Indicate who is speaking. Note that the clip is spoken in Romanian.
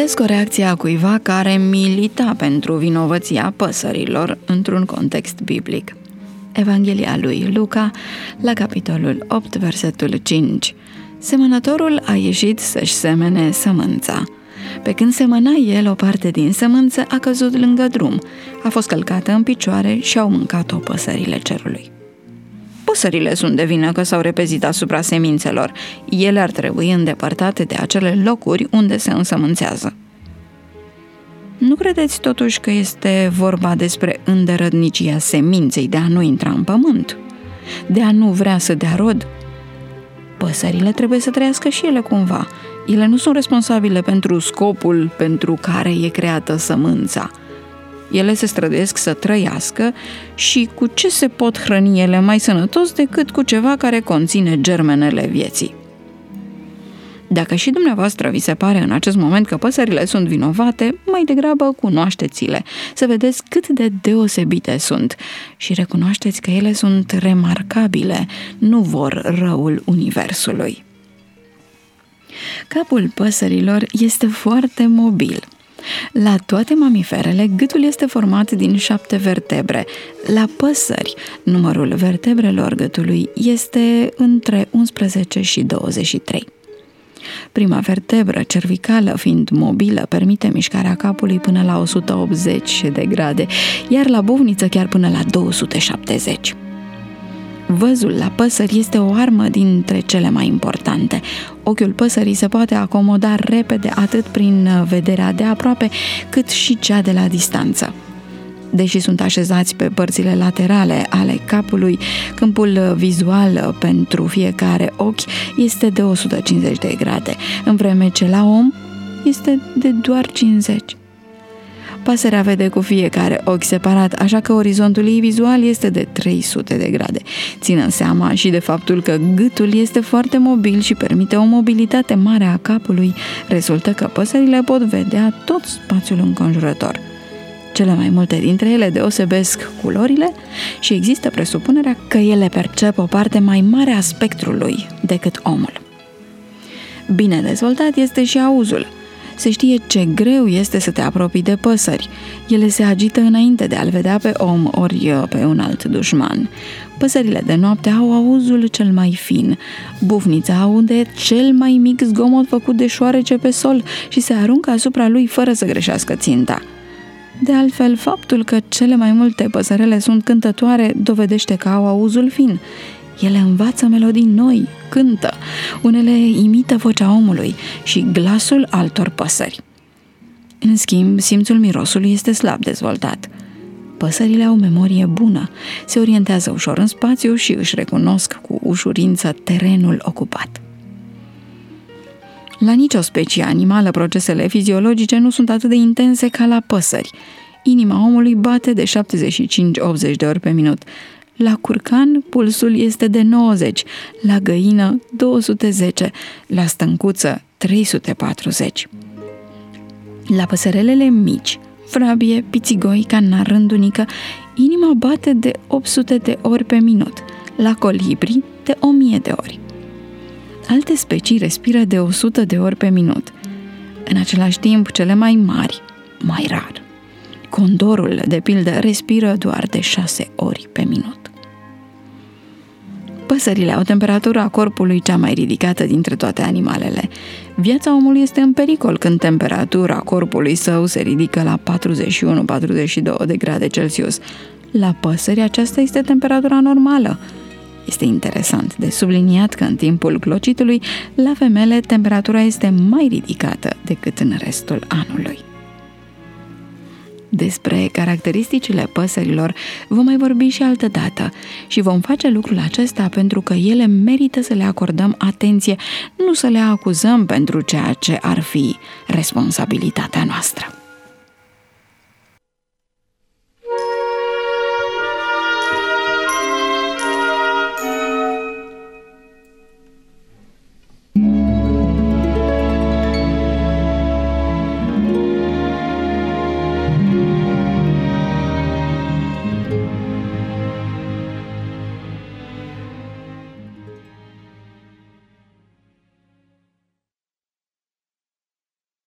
Speaker 1: Citesc o reacție a cuiva care milita pentru vinovăția păsărilor într-un context biblic. Evanghelia lui Luca, la capitolul 8, versetul 5. Semănătorul a ieșit să-și semene sămânța. Pe când semăna el, o parte din sămânță a căzut lângă drum, a fost călcată în picioare și au mâncat-o păsările cerului. Păsările sunt de vină că s-au repezit asupra semințelor. Ele ar trebui îndepărtate de acele locuri unde se însămânțează. Nu credeți totuși că este vorba despre îndărătnicia seminței de a nu intra în pământ? De a nu vrea să dea rod? Păsările trebuie să trăiască și ele cumva. Ele nu sunt responsabile pentru scopul pentru care e creată sămânța. Ele se străduiesc să trăiască și cu ce se pot hrăni ele mai sănătos decât cu ceva care conține germenele vieții? Dacă și dumneavoastră vi se pare în acest moment că păsările sunt vinovate, mai degrabă cunoașteți-le, să vedeți cât de deosebite sunt și recunoașteți că ele sunt remarcabile, nu vor răul universului. Capul păsărilor este foarte mobil. La toate mamiferele, gâtul este format din 7 vertebre. La păsări, numărul vertebrelor gâtului este între 11 și 23. Prima vertebră, cervicală, fiind mobilă, permite mișcarea capului până la 180 de grade, iar la bovniță chiar până la 270. Văzul la păsări este o armă dintre cele mai importante. Ochiul păsării se poate acomoda repede atât prin vederea de aproape, cât și cea de la distanță. Deși sunt așezați pe părțile laterale ale capului, câmpul vizual pentru fiecare ochi este de 150 de grade, în vreme ce la om este de doar 50. Pasărea vede cu fiecare ochi separat, așa că orizontul ei vizual este de 300 de grade. Ținând seama și de faptul că gâtul este foarte mobil și permite o mobilitate mare a capului, rezultă că păsările pot vedea tot spațiul înconjurător. Cele mai multe dintre ele deosebesc culorile și există presupunerea că ele percep o parte mai mare a spectrului decât omul. Bine dezvoltat este și auzul. Se știe ce greu este să te apropii de păsări. Ele se agită înainte de a-l vedea pe om ori pe un alt dușman. Păsările de noapte au auzul cel mai fin. Bufnița aude cel mai mic zgomot făcut de șoarece pe sol și se aruncă asupra lui fără să greșească ținta. De altfel, faptul că cele mai multe păsărele sunt cântătoare dovedește că au auzul fin. Ele învață melodii noi, cântă, unele imită vocea omului și glasul altor păsări. În schimb, simțul mirosului este slab dezvoltat. Păsările au memorie bună, se orientează ușor în spațiu și își recunosc cu ușurință terenul ocupat. La nicio specie animală, procesele fiziologice nu sunt atât de intense ca la păsări. Inima omului bate de 75-80 de ori pe minut. La curcan, pulsul este de 90, la găină 210, la stâncuță 340. La păsărelele mici, vrabie, pițigoi, canar, rândunică, inima bate de 800 de ori pe minut, la colibri de 1000 de ori. Alte specii respiră de 100 de ori pe minut. În același timp, cele mai mari, mai rar. Condorul, de pildă, respiră doar de 6 ori pe minut. Păsările au temperatura corpului cea mai ridicată dintre toate animalele. Viața omului este în pericol când temperatura corpului său se ridică la 41-42 de grade Celsius. La păsări aceasta este temperatura normală. Este interesant de subliniat că în timpul clocitului, la femele, temperatura este mai ridicată decât în restul anului. Despre caracteristicile păsărilor vom mai vorbi și altă dată și vom face lucrul acesta pentru că ele merită să le acordăm atenție, nu să le acuzăm pentru ceea ce ar fi responsabilitatea noastră.